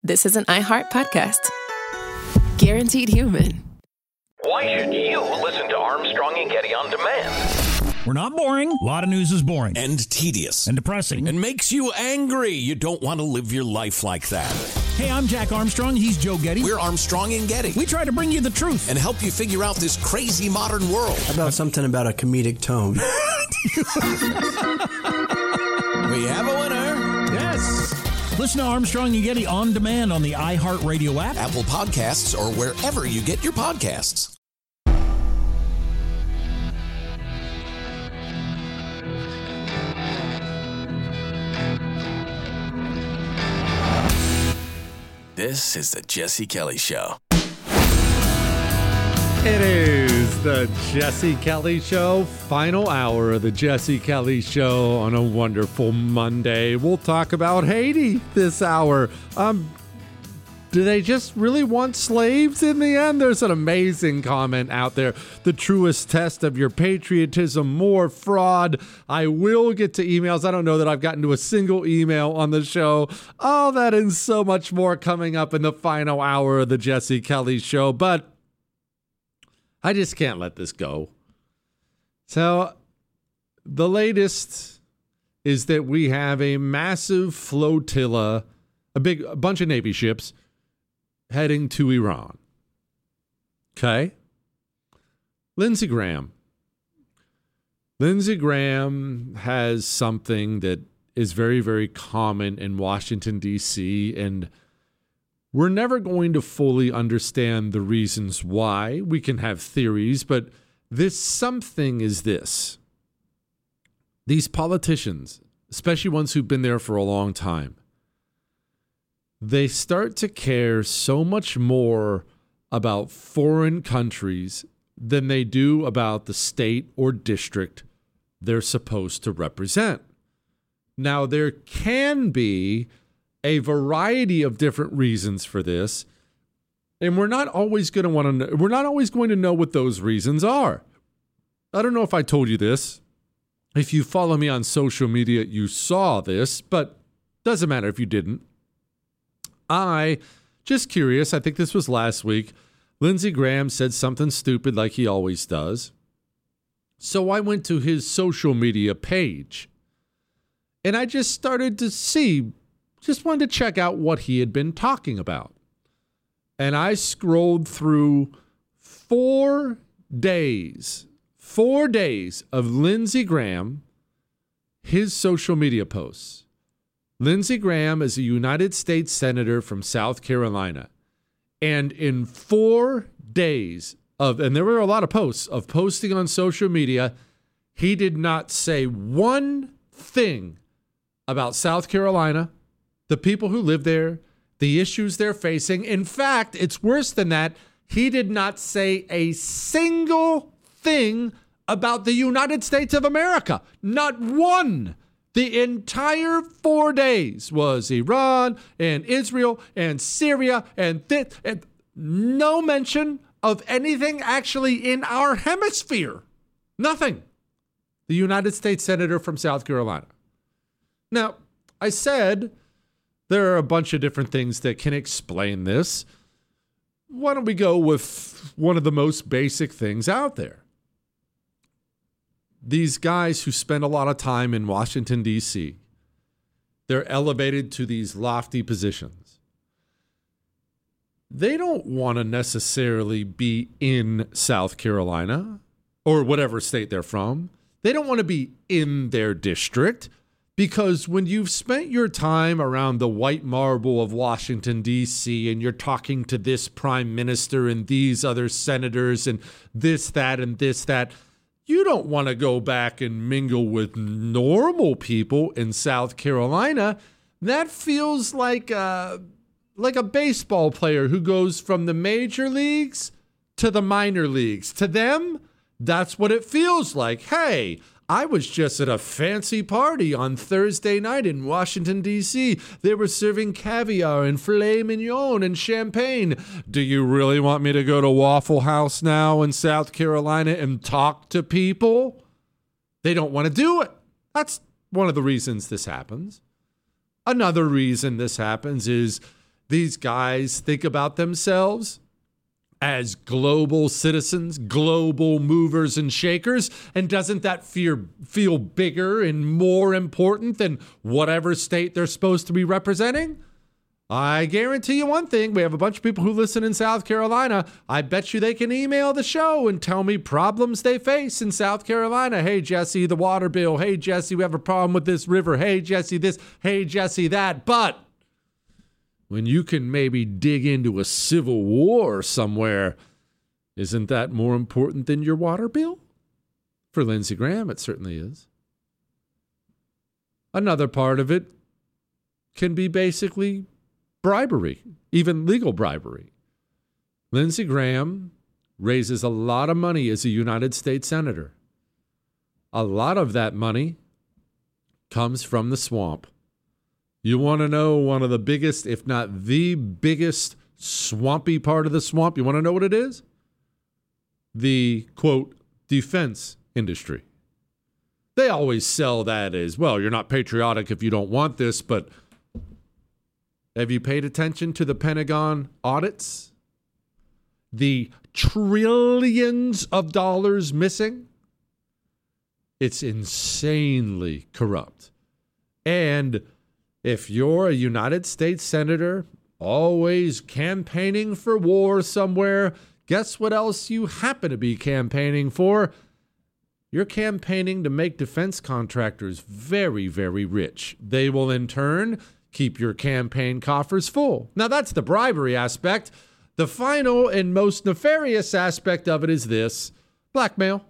this is an iHeart podcast. Guaranteed human. Why should you listen to Armstrong and Getty on demand? We're not boring. A lot of news is boring. And tedious. And depressing. And makes you angry. You don't want to live your life like that. Hey, I'm Jack Armstrong. He's Joe Getty. We're Armstrong and Getty. We try to bring you the truth. And help you figure out this crazy modern world. How about something about a comedic tone? We have a winner. Yes. Listen to Armstrong and Getty on demand on the iHeartRadio app, Apple Podcasts, or wherever you get your podcasts. This is the Jesse Kelly Show. It is the Jesse Kelly Show, final hour of the Jesse Kelly Show on a wonderful Monday. We'll talk about Haiti this hour. Do they just really want slaves in the end? There's an amazing comment out there. The truest test of your patriotism, more fraud. I will get to emails. I don't know that I've gotten to a single email on the show. All that and so much more coming up in the final hour of the Jesse Kelly Show. But I just can't let this go. So the latest is that we have a massive flotilla, a bunch of Navy ships heading to Iran. Okay? Lindsey Graham. Lindsey Graham has something that is very, very common in Washington, D.C., and we're never going to fully understand the reasons why. We can have theories, but this something is this. These politicians, especially ones who've been there for a long time, they start to care so much more about foreign countries than they do about the state or district they're supposed to represent. Now, there can be a variety of different reasons for this, and we're not always going to know what those reasons are. I don't know if I told you this. If you follow me on social media, you saw this, but doesn't matter if you didn't. Just curious, I think this was last week, Lindsey Graham said something stupid like he always does. So I went to his social media page, and I just started to see, just wanted to check out what he had been talking about. And I scrolled through 4 days of Lindsey Graham, his social media posts. Lindsey Graham is a United States Senator from South Carolina. And in 4 days and there were a lot of posts of posting on social media, he did not say one thing about South Carolina, the people who live there, the issues they're facing. In fact, it's worse than that. He did not say a single thing about the United States of America. Not one. The entire 4 days was Iran and Israel and Syria and no mention of anything actually in our hemisphere. Nothing. The United States Senator from South Carolina. Now, I said there are a bunch of different things that can explain this. Why don't we go with one of the most basic things out there? These guys who spend a lot of time in Washington, D.C., they're elevated to these lofty positions. They don't want to necessarily be in South Carolina or whatever state they're from. They don't want to be in their district, because when you've spent your time around the white marble of Washington, D.C., and you're talking to this prime minister and these other senators and this, that, and this, that, you don't want to go back and mingle with normal people in South Carolina. That feels like a baseball player who goes from the major leagues to the minor leagues. To them, that's what it feels like. Hey, I was just at a fancy party on Thursday night in Washington, D.C. They were serving caviar and filet mignon and champagne. Do you really want me to go to Waffle House now in South Carolina and talk to people? They don't want to do it. That's one of the reasons this happens. Another reason this happens is these guys think about themselves as global citizens, global movers and shakers? And doesn't that feel bigger and more important than whatever state they're supposed to be representing? I guarantee you one thing. We have a bunch of people who listen in South Carolina. I bet you they can email the show and tell me problems they face in South Carolina. Hey, Jesse, the water bill. Hey, Jesse, we have a problem with this river. Hey, Jesse, this. Hey, Jesse, that. But when you can maybe dig into a civil war somewhere, isn't that more important than your water bill? For Lindsey Graham, it certainly is. Another part of it can be basically bribery, even legal bribery. Lindsey Graham raises a lot of money as a United States senator. A lot of that money comes from the swamp. You want to know one of the biggest, if not the biggest, swampy part of the swamp? You want to know what it is? The, quote, defense industry. They always sell that as, well, you're not patriotic if you don't want this, but have you paid attention to the Pentagon audits? The trillions of dollars missing? It's insanely corrupt. And if you're a United States senator, always campaigning for war somewhere, guess what else you happen to be campaigning for? You're campaigning to make defense contractors very, very rich. They will in turn keep your campaign coffers full. Now, that's the bribery aspect. The final and most nefarious aspect of it is this: blackmail.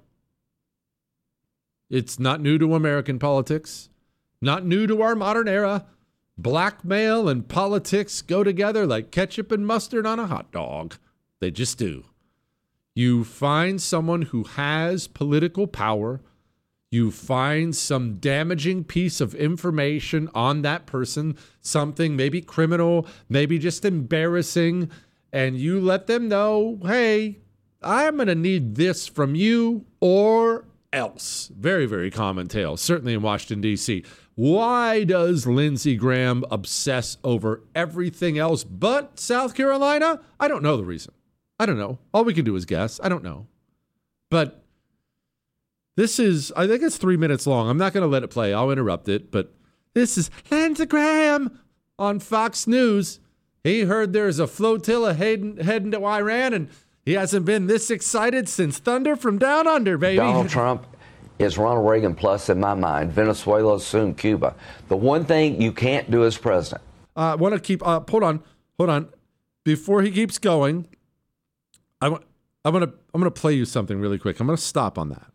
It's not new to American politics, not new to our modern era. Blackmail and politics go together like ketchup and mustard on a hot dog. They just do. You find someone who has political power, you find some damaging piece of information on that person, something maybe criminal, maybe just embarrassing, and you let them know, hey, I'm going to need this from you or else. Very, very common tale, certainly in Washington, D.C. Why does Lindsey Graham obsess over everything else but South Carolina? I don't know the reason. I don't know. All we can do is guess. I don't know. But this is, I think it's 3 minutes long. I'm not going to let it play. I'll interrupt it. But this is Lindsey Graham on Fox News. He heard there's a flotilla heading to Iran, and he hasn't been this excited since Thunder from Down Under, baby. Donald Trump is Ronald Reagan plus in my mind. Venezuela, soon Cuba. The one thing you can't do as president. I want to keep, hold on. Before he keeps going, I'm going to play you something really quick. I'm going to stop on that.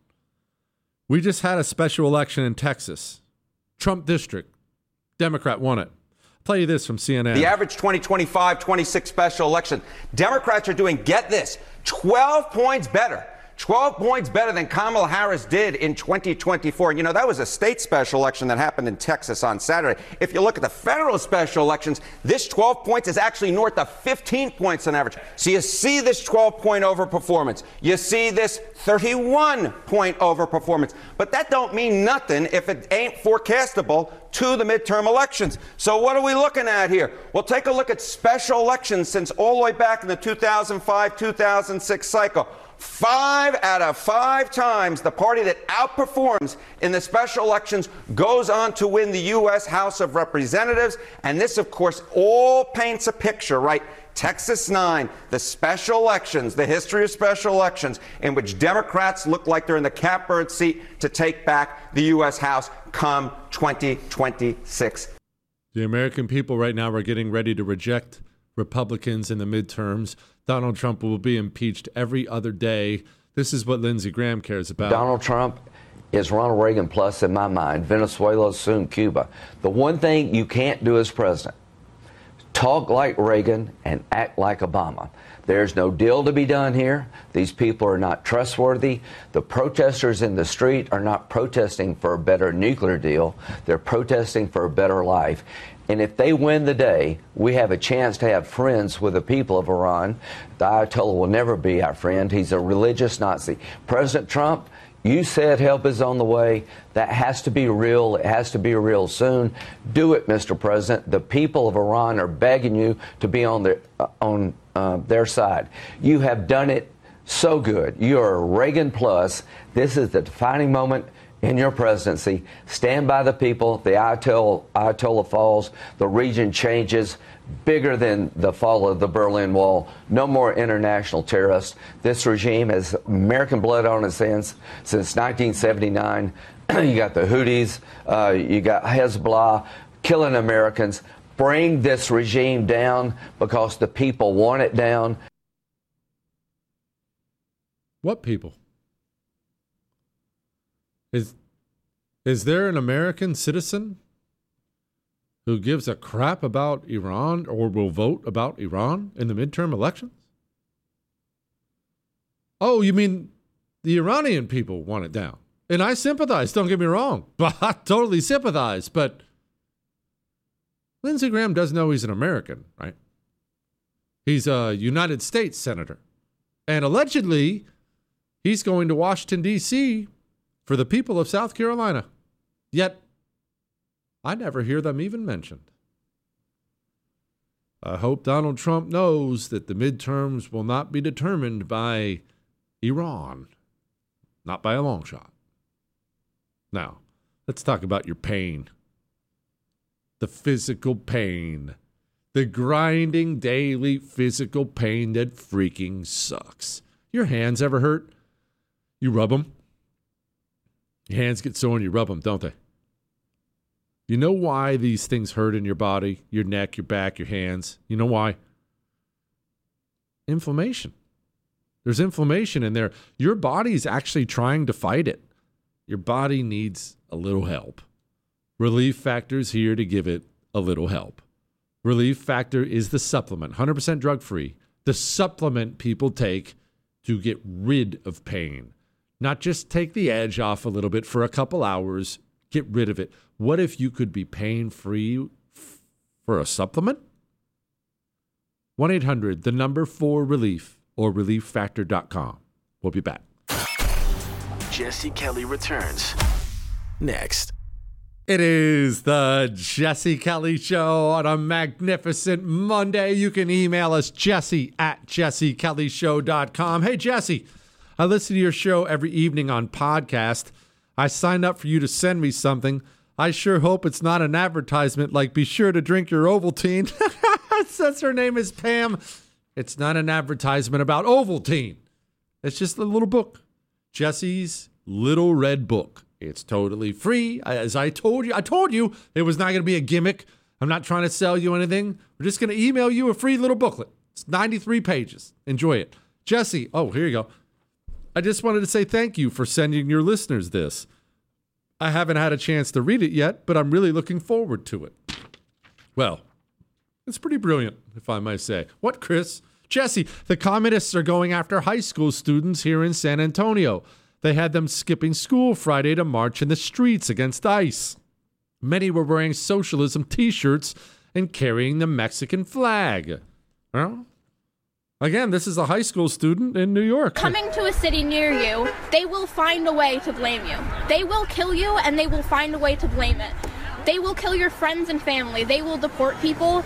We just had a special election in Texas. Trump district. Democrat won it. I'll play you this from CNN. The average 2025-26 special election, Democrats are doing, get this, 12 points better. 12 points better than Kamala Harris did in 2024. You know, that was a state special election that happened in Texas on Saturday. If you look at the federal special elections, this 12 points is actually north of 15 points on average. So you see this 12-point overperformance. You see this 31-point overperformance. But that don't mean nothing if it ain't forecastable to the midterm elections. So what are we looking at here? Well, take a look at special elections since all the way back in the 2005-2006 cycle. 5 out of 5 times the party that outperforms in the special elections goes on to win the U.S. House of Representatives. And this, of course, all paints a picture, right? Texas 9, the special elections, the history of special elections in which Democrats look like they're in the catbird seat to take back the U.S. House come 2026. The American people right now are getting ready to reject Republicans in the midterms. Donald Trump will be impeached every other day. This is what Lindsey Graham cares about. Donald Trump is Ronald Reagan plus in my mind. Venezuela, soon Cuba. The one thing you can't do as president, talk like Reagan and act like Obama. There's no deal to be done here. These people are not trustworthy. The protesters in the street are not protesting for a better nuclear deal. They're protesting for a better life. And if they win the day, we have a chance to have friends with the people of Iran. The Ayatollah will never be our friend. He's a religious Nazi. President Trump, You said help is on the way. That has to be real. It has to be real soon. Do it, Mr. President. The people of Iran are begging you to be on their side. You have done it so good. You are Reagan plus. This is the defining moment in your presidency. Stand by the people. The Ayatollah falls. The region changes. Bigger than the fall of the Berlin Wall. No more international terrorists. This regime has American blood on its hands since 1979. You got the Houthis. You got Hezbollah killing Americans. Bring this regime down because the people want it down. What people? Is there an American citizen who gives a crap about Iran or will vote about Iran in the midterm elections? Oh, you mean the Iranian people want it down? And I sympathize, don't get me wrong. But I totally sympathize. But Lindsey Graham does know he's an American, right? He's a United States senator. And allegedly, he's going to Washington, D.C. for the people of South Carolina. Yet, I never hear them even mentioned. I hope Donald Trump knows that the midterms will not be determined by Iran. Not by a long shot. Now, let's talk about your pain. The physical pain. The grinding daily physical pain that freaking sucks. Your hands ever hurt? You rub them. Your hands get sore and you rub them, don't they? You know why these things hurt in your body, your neck, your back, your hands? You know why? Inflammation. There's inflammation in there. Your body's actually trying to fight it. Your body needs a little help. Relief Factor's here to give it a little help. Relief Factor is the supplement, 100% drug-free, the supplement people take to get rid of pain. Not just take the edge off a little bit for a couple hours, get rid of it. What if you could be pain-free for a supplement? 1-800, the number 4-RELIEF or relieffactor.com. We'll be back. Jesse Kelly returns next. It is the Jesse Kelly Show on a magnificent Monday. You can email us, jesse@jessekellyshow.com. Hey, Jesse, I listen to your show every evening on podcast. I signed up for you to send me something. I sure hope it's not an advertisement like be sure to drink your Ovaltine. Since her name is Pam. It's not an advertisement about Ovaltine. It's just a little book. Jesse's Little Red Book. It's totally free. As I told you it was not going to be a gimmick. I'm not trying to sell you anything. We're just going to email you a free little booklet. It's 93 pages. Enjoy it. Jesse, oh, here you go. I just wanted to say thank you for sending your listeners this. I haven't had a chance to read it yet, but I'm really looking forward to it. Well, it's pretty brilliant, if I might say. What, Chris? Jesse, the communists are going after high school students here in San Antonio. They had them skipping school Friday to march in the streets against ICE. Many were wearing socialism T-shirts and carrying the Mexican flag. Well, again, this is a high school student in New York. Coming to a city near you, they will find a way to blame you. They will kill you, and they will find a way to blame it. They will kill your friends and family. They will deport people.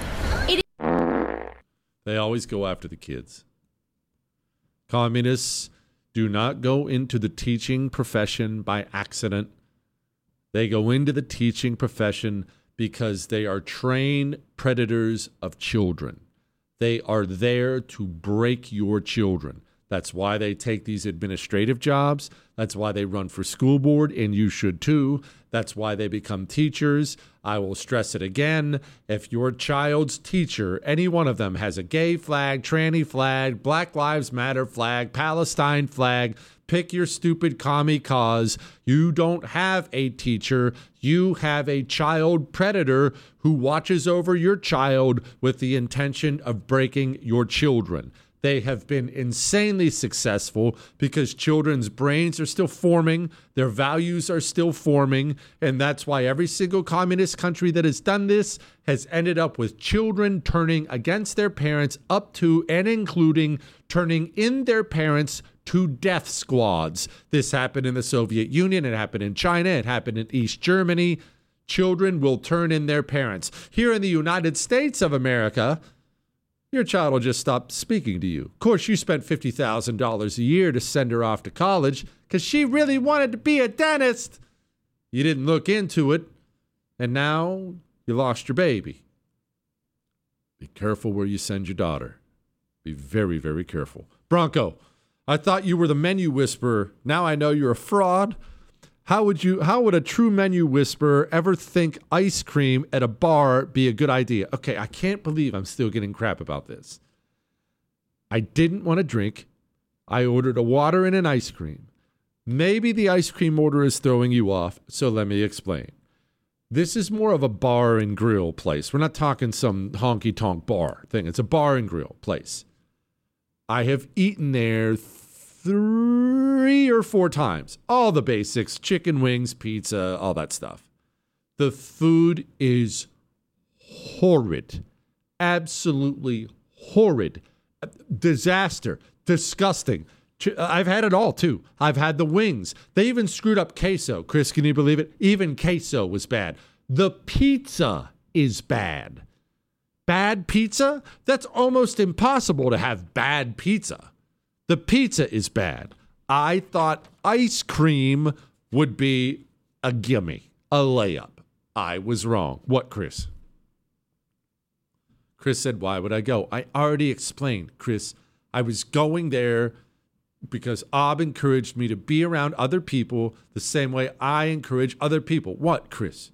They always go after the kids. Communists do not go into the teaching profession by accident. They go into the teaching profession because they are trained predators of children. They are there to break your children. That's why they take these administrative jobs. That's why they run for school board, and you should too. That's why they become teachers. I will stress it again. If your child's teacher, any one of them, has a gay flag, tranny flag, Black Lives Matter flag, Palestine flag, pick your stupid commie cause. You don't have a teacher. You have a child predator who watches over your child with the intention of breaking your children. They have been insanely successful because children's brains are still forming, their values are still forming, and that's why every single communist country that has done this has ended up with children turning against their parents, up to and including turning in their parents to death squads. This happened in the Soviet Union. It happened in China. It happened in East Germany. Children will turn in their parents. Here in the United States of America, your child will just stop speaking to you. Of course, you spent $50,000 a year to send her off to college because she really wanted to be a dentist. You didn't look into it, and now you lost your baby. Be careful where you send your daughter. Be very, very careful. Bronco, I thought you were the menu whisperer. Now I know you're a fraud. How would a true menu whisperer ever think ice cream at a bar be a good idea? Okay, I can't believe I'm still getting crap about this. I didn't want to drink. I ordered a water and an ice cream. Maybe the ice cream order is throwing you off, so let me explain. This is more of a bar and grill place. We're not talking some honky-tonk bar thing. It's a bar and grill place. I have eaten there 3 or 4 times. All the basics, chicken wings, pizza, all that stuff. The food is horrid. Absolutely horrid. Disaster. Disgusting. I've had it all, too. I've had the wings. They even screwed up queso. Chris, can you believe it? Even queso was bad. The pizza is bad. Bad pizza? That's almost impossible to have bad pizza. The pizza is bad. I thought ice cream would be a gimme, a layup. I was wrong. What, Chris? Chris said, why would I go? I already explained, Chris. I was going there because Ob encouraged me to be around other people the same way I encourage other people. What, Chris?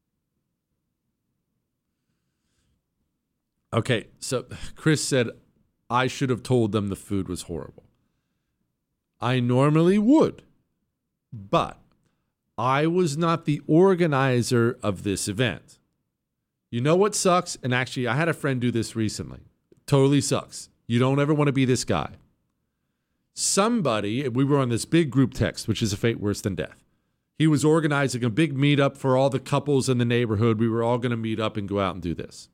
Okay, so Chris said I should have told them the food was horrible. I normally would, but I was not the organizer of this event. You know what sucks? And actually, I had a friend do this recently. Totally sucks. You don't ever want to be this guy. We were on this big group text, which is a fate worse than death. He was organizing a big meetup for all the couples in the neighborhood. We were all going to meet up and go out and do this.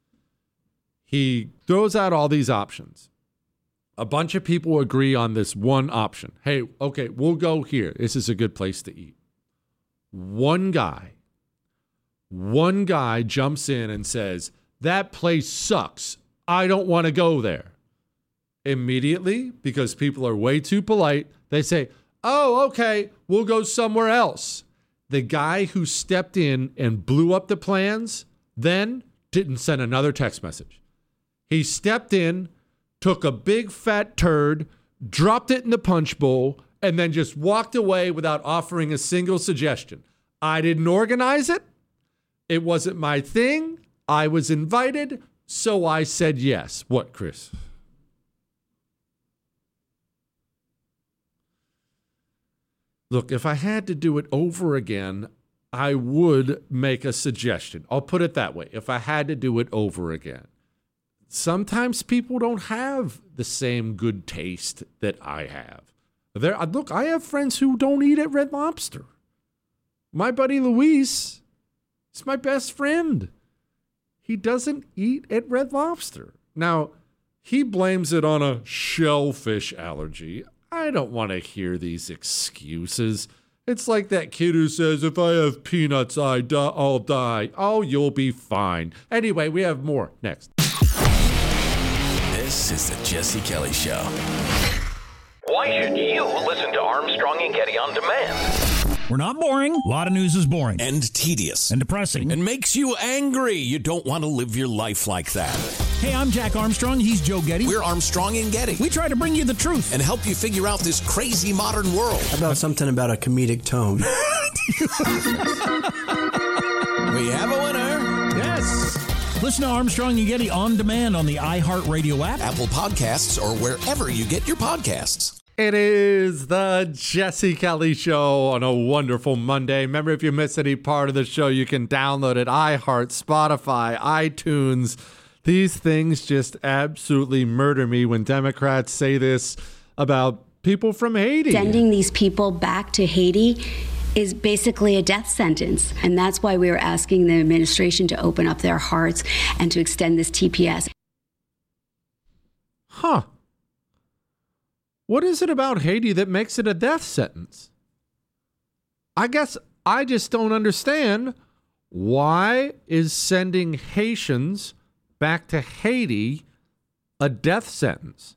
He throws out all these options. A bunch of people agree on this one option. Hey, okay, we'll go here. This is a good place to eat. One guy jumps in and says, that place sucks. I don't want to go there. Immediately, because people are way too polite, they say, oh, okay, we'll go somewhere else. The guy who stepped in and blew up the plans then didn't send another text message. He stepped in, took a big fat turd, dropped it in the punch bowl, and then just walked away without offering a single suggestion. I didn't organize it. It wasn't my thing. I was invited, so I said yes. What, Chris? Look, if I had to do it over again, I would make a suggestion. I'll put it that way. If I had to do it over again. Sometimes people don't have the same good taste that I have. Look, I have friends who don't eat at Red Lobster. My buddy Luis is my best friend. He doesn't eat at Red Lobster. Now, he blames it on a shellfish allergy. I don't want to hear these excuses. It's like that kid who says, if I have peanuts, I'll die. Oh, you'll be fine. Anyway, we have more next. This is the Jesse Kelly Show. Why should you listen to Armstrong and Getty on demand? We're not boring. A lot of news is boring. And tedious. And depressing. And makes you angry. You don't want to live your life like that. Hey, I'm Jack Armstrong. He's Joe Getty. We're Armstrong and Getty. We try to bring you the truth. And help you figure out this crazy modern world. How about something about a comedic tone? We have a winner. Yes. Listen to Armstrong and Getty on demand on the iHeartRadio app, Apple Podcasts, or wherever you get your podcasts. It is the Jesse Kelly Show on a wonderful Monday. Remember, if you miss any part of the show, you can download it. iHeart, Spotify, iTunes. These things just absolutely murder me when Democrats say this about people from Haiti. Sending these people back to Haiti is basically a death sentence. And that's why we are asking the administration to open up their hearts and to extend this TPS. Huh. What is it about Haiti that makes it a death sentence? I guess I just don't understand why is sending Haitians back to Haiti a death sentence?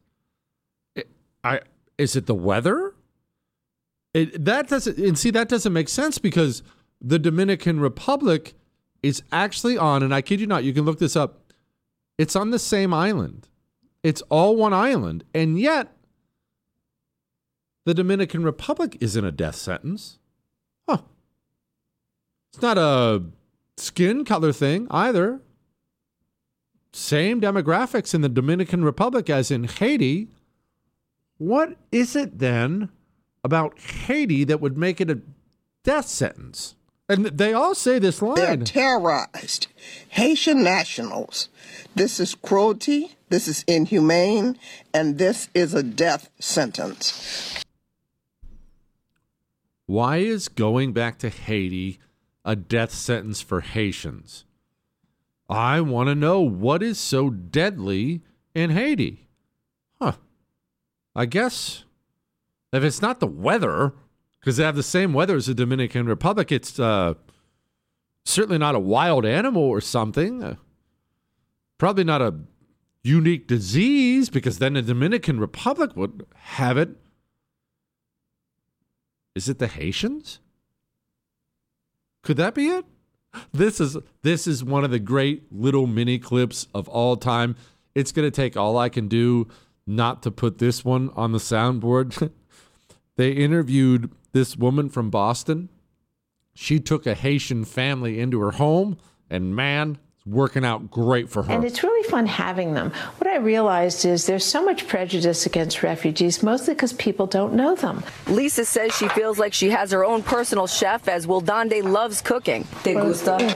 Is it the weather? That doesn't make sense because the Dominican Republic is actually on, and I kid you not, you can look this up. It's on the same island. It's all one island, and yet the Dominican Republic isn't a death sentence. Huh. It's not a skin color thing either. Same demographics in the Dominican Republic as in Haiti. What is it then about Haiti that would make it a death sentence? And they all say this line. They're terrorized. Haitian nationals. This is cruelty, this is inhumane, and this is a death sentence. Why is going back to Haiti a death sentence for Haitians? I want to know what is so deadly in Haiti. I guess if it's not the weather, because they have the same weather as the Dominican Republic, it's certainly not a wild animal or something. Probably not a unique disease, because then the Dominican Republic would have it. Is it the Haitians? Could that be it? This is one of the great little mini clips of all time. It's going to take all I can do not to put this one on the soundboard. They interviewed this woman from Boston. She took a Haitian family into her home, and man, it's working out great for her. And it's really fun having them. What I realized is there's so much prejudice against refugees, mostly because people don't know them. Lisa says she feels like she has her own personal chef, as Wildande loves cooking. ¿Te gusta?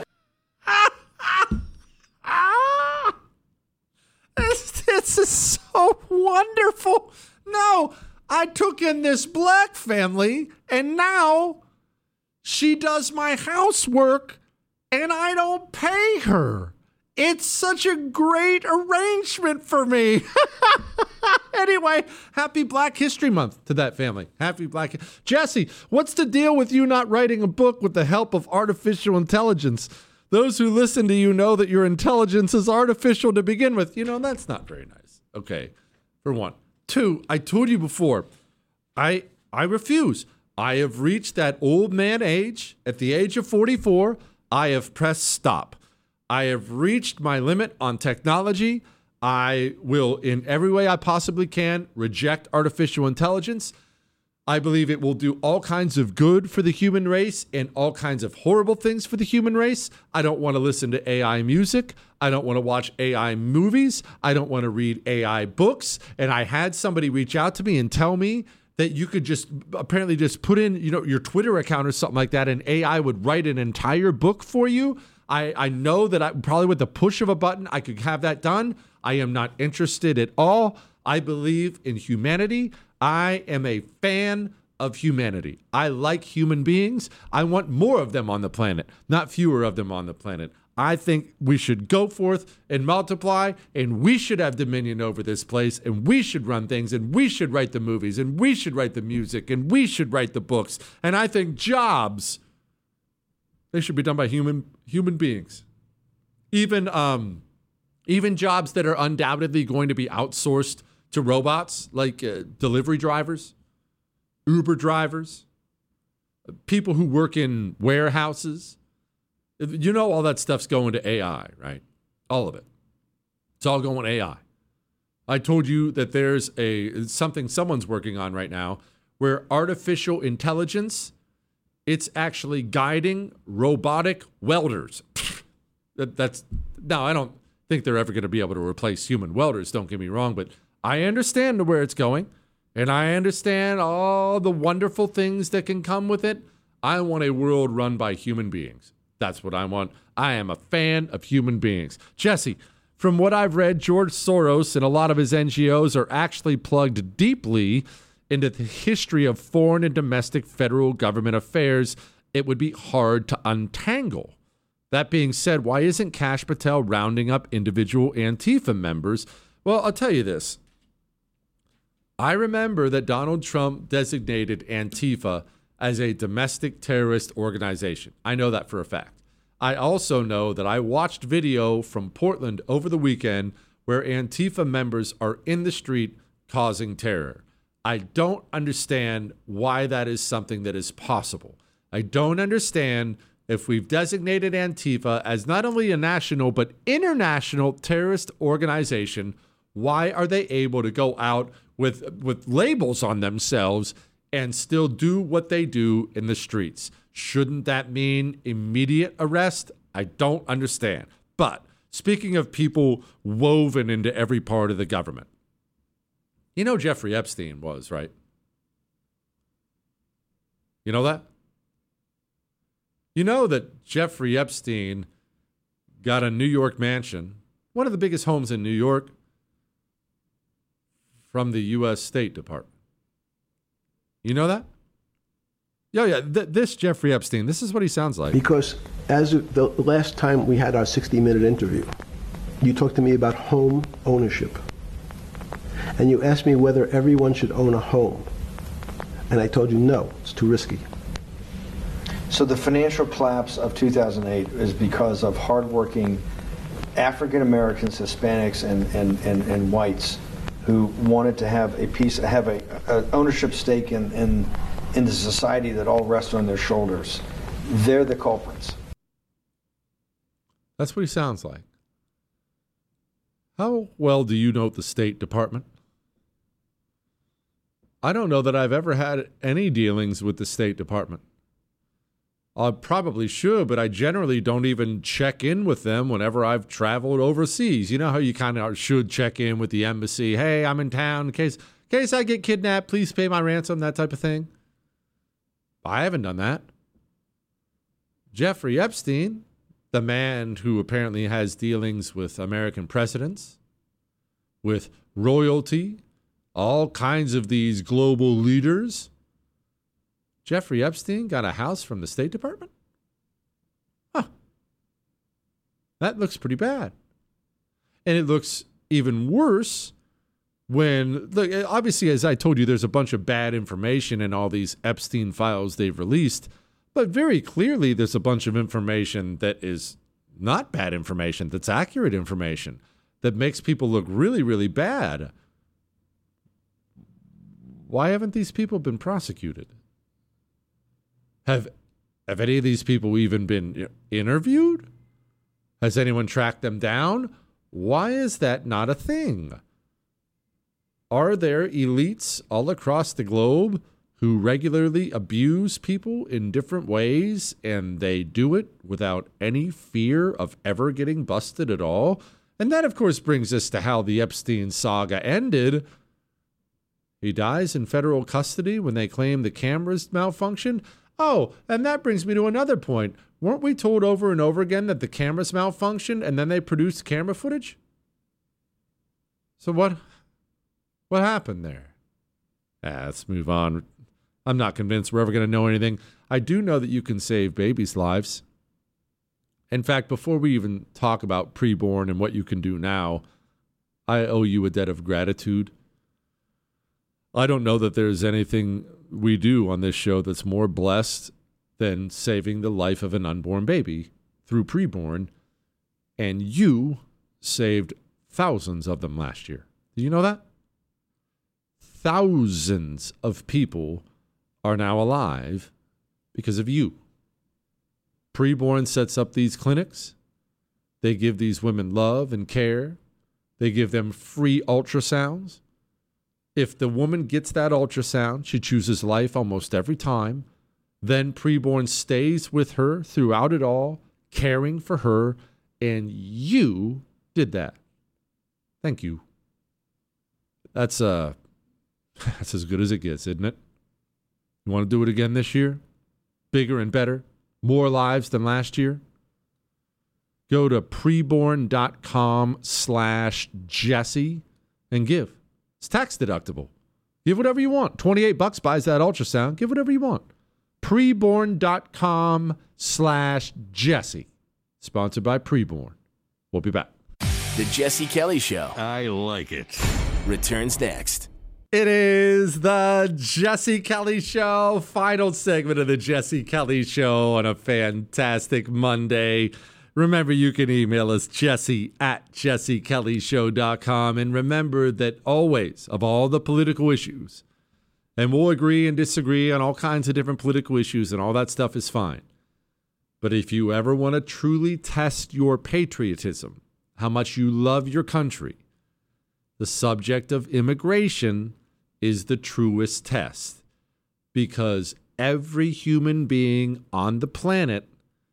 This is so wonderful. No, I took in this black family, and now she does my housework, and I don't pay her. It's such a great arrangement for me. Anyway, happy Black History Month to that family. Happy Black... Jesse, what's the deal with you not writing a book with the help of artificial intelligence? Those who listen to you know that your intelligence is artificial to begin with. You know, that's not very nice. Okay, for one. Two, I told you before, I refuse. I have reached that old man age. At the age of 44, I have pressed stop. I have reached my limit on technology. I will, in every way I possibly can, reject artificial intelligence. I believe it will do all kinds of good for the human race and all kinds of horrible things for the human race. I don't want to listen to AI music. I don't want to watch AI movies. I don't want to read AI books. And I had somebody reach out to me and tell me that you could just apparently just put in, your Twitter account or something like that, and AI would write an entire book for you. I know that I probably with the push of a button, I could have that done. I am not interested at all. I believe in humanity. I am a fan of humanity. I like human beings. I want more of them on the planet, not fewer of them on the planet. I think we should go forth and multiply, and we should have dominion over this place, and we should run things, and we should write the movies, and we should write the music, and we should write the books. And I think jobs, they should be done by human beings. Even jobs that are undoubtedly going to be outsourced to robots, like delivery drivers, Uber drivers, people who work in warehouses. You know all that stuff's going to AI, right? All of it. It's all going AI. I told you that there's something someone's working on right now where artificial intelligence, it's actually guiding robotic welders. Now, I don't think they're ever going to be able to replace human welders, don't get me wrong, but I understand where it's going, and I understand all the wonderful things that can come with it. I want a world run by human beings. That's what I want. I am a fan of human beings. Jesse, from what I've read, George Soros and a lot of his NGOs are actually plugged deeply into the history of foreign and domestic federal government affairs. It would be hard to untangle. That being said, why isn't Kash Patel rounding up individual Antifa members? Well, I'll tell you this. I remember that Donald Trump designated Antifa as a domestic terrorist organization. I know that for a fact. I also know that I watched video from Portland over the weekend where Antifa members are in the street causing terror. I don't understand why that is something that is possible. I don't understand if we've designated Antifa as not only a national but international terrorist organization, why are they able to go out with labels on themselves and still do what they do in the streets? Shouldn't that mean immediate arrest? I don't understand. But speaking of people woven into every part of the government, you know Jeffrey Epstein was, right? You know that? You know that Jeffrey Epstein got a New York mansion, one of the biggest homes in New York, from the U.S. State Department. You know that? Yeah. This Jeffrey Epstein, this is what he sounds like. Because as of the last time we had our 60-minute interview, you talked to me about home ownership. And you asked me whether everyone should own a home. And I told you, no, it's too risky. So the financial collapse of 2008 is because of hardworking African Americans, Hispanics, and whites who wanted to have a ownership stake in the society that all rests on their shoulders. They're the culprits. That's what he sounds like. How well do you know the State Department? I don't know that I've ever had any dealings with the State Department. I probably should, but I generally don't even check in with them whenever I've traveled overseas. You know how you kind of should check in with the embassy. Hey, I'm in town in case I get kidnapped. Please pay my ransom, that type of thing. I haven't done that. Jeffrey Epstein, the man who apparently has dealings with American presidents, with royalty, all kinds of these global leaders. Jeffrey Epstein got a house from the State Department? Huh. That looks pretty bad. And it looks even worse when, look, obviously, as I told you, there's a bunch of bad information in all these Epstein files they've released. But very clearly, there's a bunch of information that is not bad information, that's accurate information, that makes people look really, really bad. Why haven't these people been prosecuted? Have any of these people even been interviewed? Has anyone tracked them down? Why is that not a thing? Are there elites all across the globe who regularly abuse people in different ways, and they do it without any fear of ever getting busted at all? And that, of course, brings us to how the Epstein saga ended. He dies in federal custody when they claim the cameras malfunctioned. Oh, and that brings me to another point. Weren't we told over and over again that the cameras malfunctioned and then they produced camera footage? So what happened there? Let's move on. I'm not convinced we're ever going to know anything. I do know that you can save babies' lives. In fact, before we even talk about preborn and what you can do now, I owe you a debt of gratitude. I don't know that there's anything we do on this show that's more blessed than saving the life of an unborn baby through preborn, and you saved thousands of them last year. Did you know that? Thousands of people are now alive because of you. Preborn sets up these clinics. They give these women love and care. They give them free ultrasounds. If the woman gets that ultrasound, she chooses life almost every time. Then preborn stays with her throughout it all, caring for her, and you did that. Thank you. That's as good as it gets, isn't it? You want to do it again this year? Bigger and better? More lives than last year? Go to preborn.com/Jesse and give. It's tax deductible. Give whatever you want. $28 buys that ultrasound. Give whatever you want. Preborn.com/Jesse. Sponsored by Preborn. We'll be back. The Jesse Kelly Show. I like it. Returns next. It is the Jesse Kelly Show, final segment of the Jesse Kelly Show on a fantastic Monday. Remember, you can email us, jesse@jessekellyshow.com. And remember that always, of all the political issues, and we'll agree and disagree on all kinds of different political issues, and all that stuff is fine. But if you ever want to truly test your patriotism, how much you love your country, the subject of immigration is the truest test, because every human being on the planet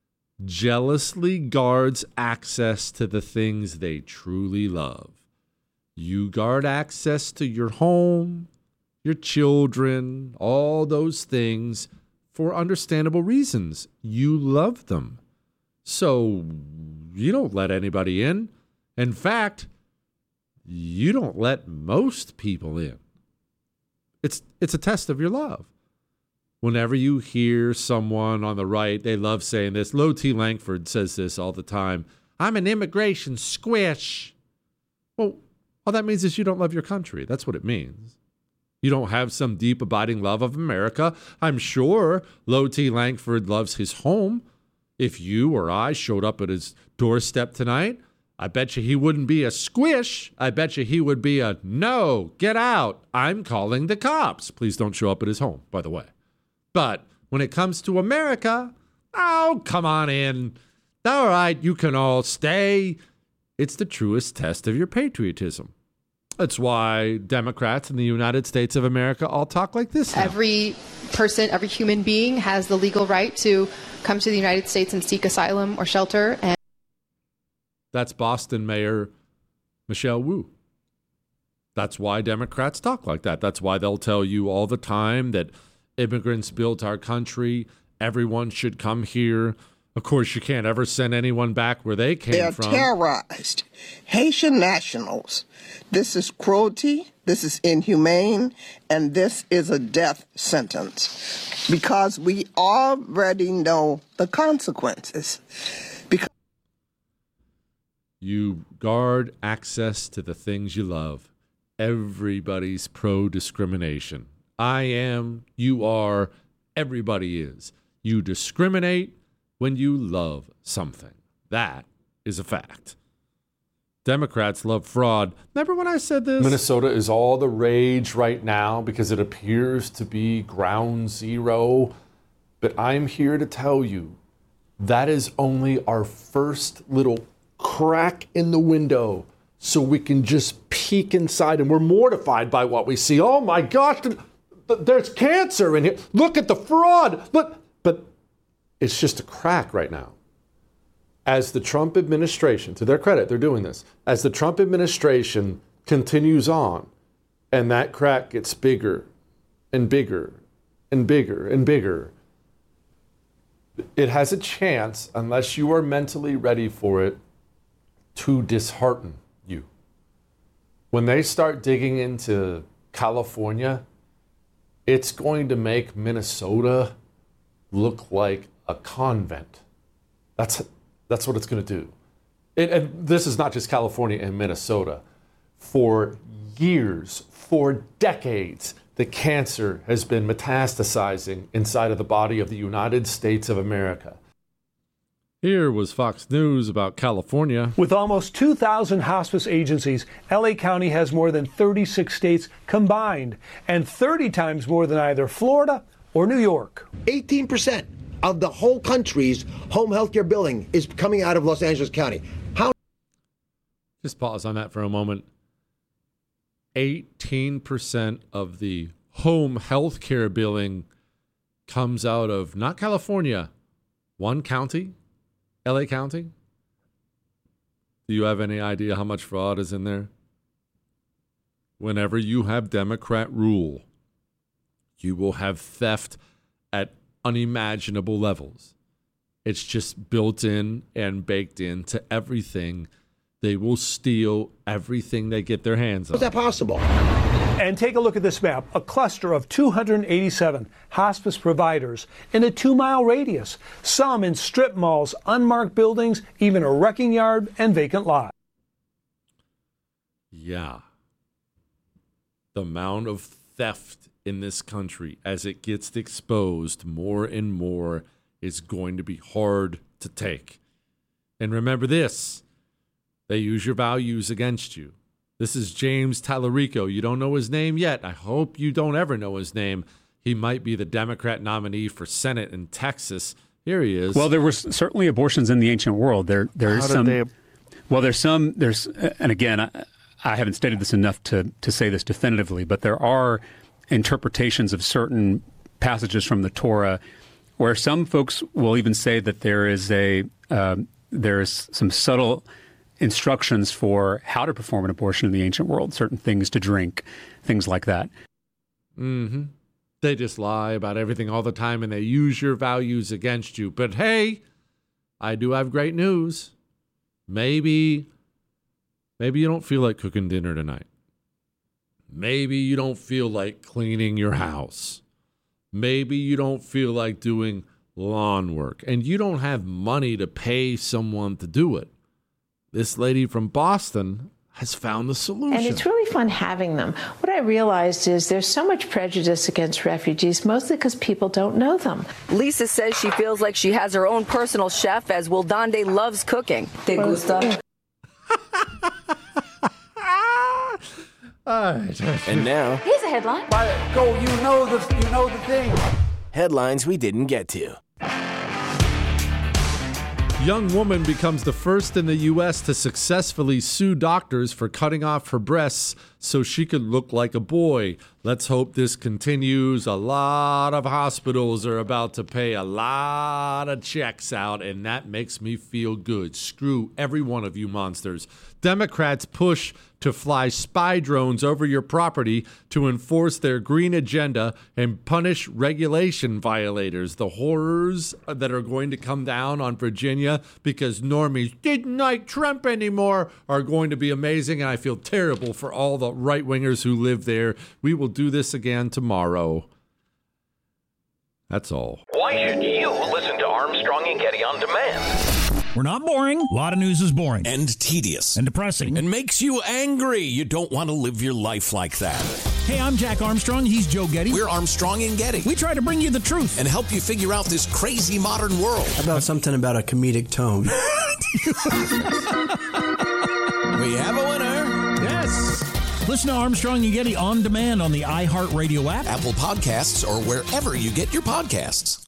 jealously guards access to the things they truly love. You guard access to your home, your children, all those things for understandable reasons. You love them. So you don't let anybody in. In fact, you don't let most people in. It's a test of your love. Whenever you hear someone on the right, they love saying this. Low T. Langford says this all the time. I'm an immigration squish. Well, all that means is you don't love your country. That's what it means. You don't have some deep, abiding love of America. I'm sure Low T. Langford loves his home. If you or I showed up at his doorstep tonight, I bet you he wouldn't be a squish. I bet you he would be a no, get out. I'm calling the cops. Please don't show up at his home, by the way. But when it comes to America, oh, come on in. All right, you can all stay. It's the truest test of your patriotism. That's why Democrats in the United States of America all talk like this now. Every person, every human being has the legal right to come to the United States and seek asylum or shelter. And that's Boston Mayor Michelle Wu. That's why Democrats talk like that. That's why they'll tell you all the time that immigrants built our country. Everyone should come here. Of course, you can't ever send anyone back where they came from. They're terrorized. Haitian nationals. This is cruelty. This is inhumane. And this is a death sentence. Because we already know the consequences. You guard access to the things you love. Everybody's pro-discrimination. I am, you are, everybody is. You discriminate when you love something. That is a fact. Democrats love fraud. Remember when I said this? Minnesota is all the rage right now because it appears to be ground zero. But I'm here to tell you that is only our first little crack in the window so we can just peek inside, and we're mortified by what we see. Oh my gosh, there's cancer in here. Look at the fraud. Look, but it's just a crack right now. As the Trump administration, to their credit, they're doing this. As the Trump administration continues on, and that crack gets bigger and bigger and bigger and bigger, it has a chance, unless you are mentally ready for it, to dishearten you. When they start digging into California, it's going to make Minnesota look like a convent. That's what it's going to do. And this is not just California and Minnesota. For years, for decades, the cancer has been metastasizing inside of the body of the United States of America. Here was Fox News about California. With almost 2,000 hospice agencies, LA County has more than 36 states combined, and 30 times more than either Florida or New York. 18% of the whole country's home health care billing is coming out of Los Angeles County. Just pause on that for a moment. 18% of the home health care billing comes out of not California, one county, LA County. Do you have any idea how much fraud is in there? Whenever you have Democrat rule, you will have theft at unimaginable levels. It's just built in and baked into everything. They will steal everything they get their hands on. How's that possible? And take a look at this map, a cluster of 287 hospice providers in a 2-mile radius, some in strip malls, unmarked buildings, even a wrecking yard and vacant lot. Yeah. the amount of theft in this country, as it gets exposed more and more, is going to be hard to take. And remember this, they use your values against you. This is James Tallarico. You don't know his name yet. I hope you don't ever know his name. He might be the Democrat nominee for Senate in Texas. Here he is. Well, there were certainly abortions in the ancient world. There's some. And again, I haven't stated this enough to say this definitively, but there are interpretations of certain passages from the Torah where some folks will even say that there is some subtle instructions for how to perform an abortion in the ancient world, certain things to drink, things like that. Mm-hmm. They just lie about everything all the time, and they use your values against you. But hey, I do have great news. Maybe you don't feel like cooking dinner tonight. Maybe you don't feel like cleaning your house. Maybe you don't feel like doing lawn work, and you don't have money to pay someone to do it. This lady from Boston has found the solution. And it's really fun having them. What I realized is there's so much prejudice against refugees, mostly because people don't know them. Lisa says she feels like she has her own personal chef, as Wildande loves cooking. ¿Te gusta? And now, here's a headline. Go, you know the thing. Headlines we didn't get to. Young woman becomes the first in the U.S. to successfully sue doctors for cutting off her breasts so she could look like a boy. Let's hope this continues. A lot of hospitals are about to pay a lot of checks out, and that makes me feel good. Screw every one of you monsters. Democrats push to fly spy drones over your property to enforce their green agenda and punish regulation violators. The horrors that are going to come down on Virginia because normies didn't like Trump anymore are going to be amazing, and I feel terrible for all the right-wingers who live there. We will do this again tomorrow. That's all. Why should you listen to Armstrong and Getty on demand? We're not boring. A lot of news is boring. And tedious. And depressing. And makes you angry. You don't want to live your life like that. Hey, I'm Jack Armstrong. He's Joe Getty. We're Armstrong and Getty. We try to bring you the truth. And help you figure out this crazy modern world. How about something about a comedic tone? We have a winner. Yes. Listen to Armstrong and Getty on demand on the iHeartRadio app, Apple Podcasts, or wherever you get your podcasts.